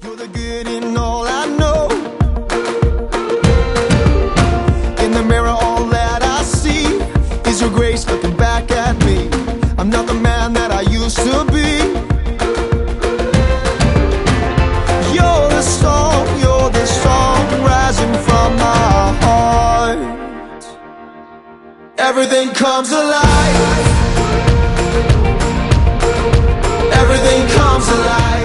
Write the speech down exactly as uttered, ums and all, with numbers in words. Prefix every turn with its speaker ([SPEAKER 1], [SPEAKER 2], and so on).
[SPEAKER 1] You're the good in all I know. In the mirror all that I see is your grace looking back at me. I'm not the man that I used to be. You're the song, you're the song rising from my heart. Everything comes alive. Everything comes alive.